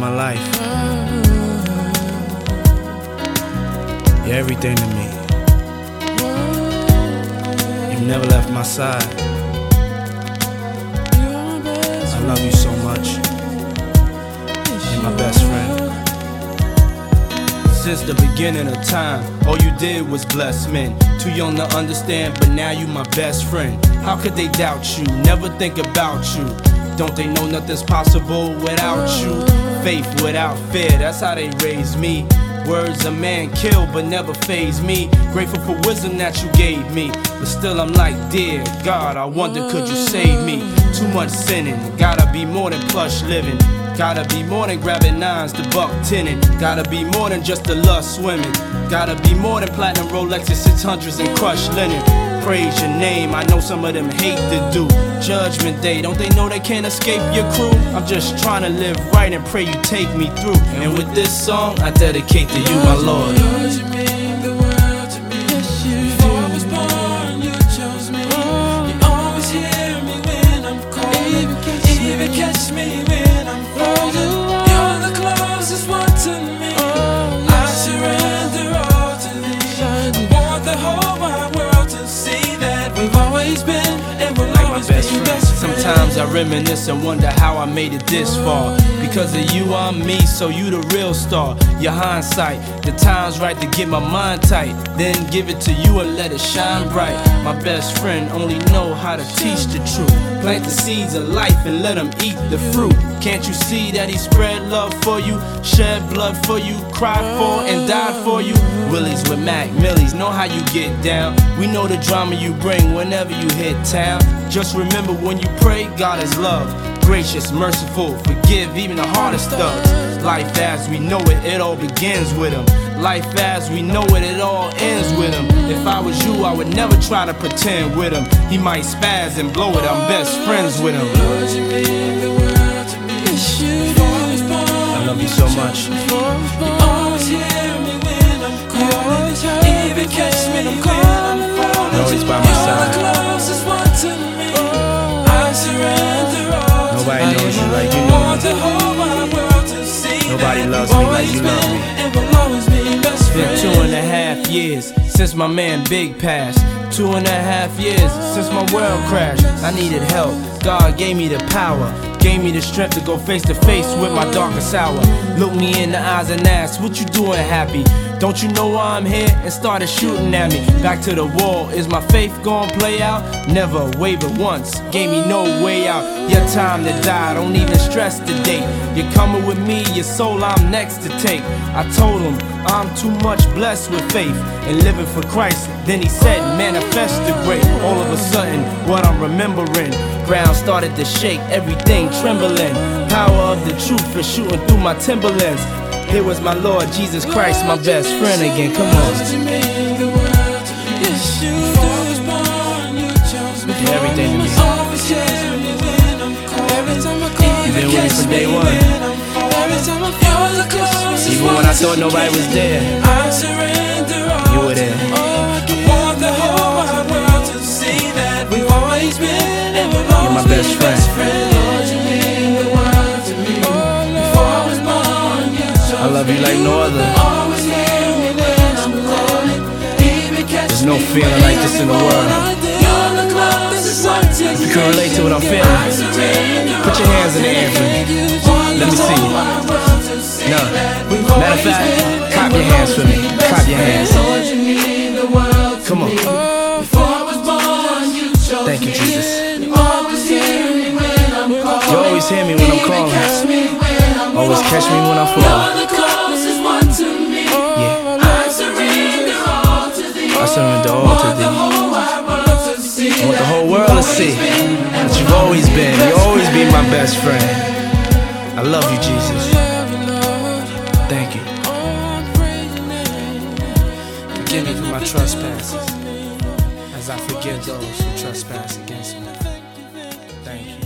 my life. You're everything to me. You've never left my side. I love you so much. You're my best friend. Since the beginning of time, all you did was bless men. Too young to understand, but now you my best friend. How could they doubt you, never think about you? Don't they know nothing's possible without you? Faith without fear, that's how they raised me. Words a man kill but never faze me. Grateful for wisdom that you gave me, but still I'm like, dear God, I wonder could you save me? Too much sinning, gotta be more than plush living. Gotta be more than grabbing nines to buck tinning. Gotta be more than just the lust swimming. Gotta be more than platinum Rolexes, 600s and crushed linen. Praise your name, I know some of them hate to do. Judgment day, don't they know they can't escape your crew? I'm just trying to live right and pray you take me through. And with this song, I dedicate to you, my Lord. Lord, you mean the world to me. Before I was born, you chose me. You always hear me when I'm calling. Even catch me when I'm falling. You're the closest one to me. I surrender all to thee. I want the whole wide world to see that we've always been and we'll always be best friends. Sometimes I reminisce and wonder how I made it this far. Because of you I'm me, so you the real star. Your hindsight, the time's right to get my mind tight. Then give it to you and let it shine bright. My best friend only know how to teach the truth. Plant the seeds of life and let them eat the fruit. Can't you see that he spread love for you? Shed blood for you, cried for and died for you. Willies with Mac Millies, know how you get down. We know the drama you bring whenever you hit town. Just remember when you pray, God is love. Gracious, merciful, forgive even the hardest thugs. Life as we know it, it all begins with him. Life as we know it, it all ends with him. If I was you, I would never try to pretend with him. He might spaz and blow it, I'm best friends with him. Lord, you mean the world to me. Before I was born, I love you so much. you always hear me when I'm calling. Even catch me when I'm falling. You're always by my You're side. the closest one to me. I surrender all. Nobody knows you like you I know want the me. whole wide world to see. Nobody that loves we've me like you always love been me. and we'll always be best Been friends. 2.5 years since my man Big passed. 2.5 years since my world crashed. I needed help, God gave me the power. Gave me the strength to go face to face with my darkest hour. Look me in the eyes and ask, what you doing happy? Don't you know why I'm here? And started shooting at me. Back to the wall, is my faith gonna play out? Never wavered once, gave me no way out. Your time to die, don't even stress the date. You're coming with me, your soul I'm next to take. I told him I'm too much blessed with faith and living for Christ. Then he said, manifest the great. All of a sudden, what I'm remembering, ground started to shake, everything trembling. Power of the truth is shooting through my Timberlands. Here was my Lord Jesus Christ, my best friend again. Come on. You're everything to me. You've been with me from day one. Even when I thought nobody was there, you were there. You're my best friend. I love you like no other. There's no feeling like this in the world. If you can relate to what I'm feeling, put your hands in the air for me. Let me see you. No. Matter of fact, clap your hands for me. Clap your hands. Come on. Thank you, Jesus. You always hear me when I'm calling. Always catch me when I fall. Yeah. I surrender all to thee. I want the whole world to see that you've always been. You'll always be my best friend. I love you, Jesus. Thank you. Forgive me for my trespasses, as I forgive those who trespass against me. Thank you.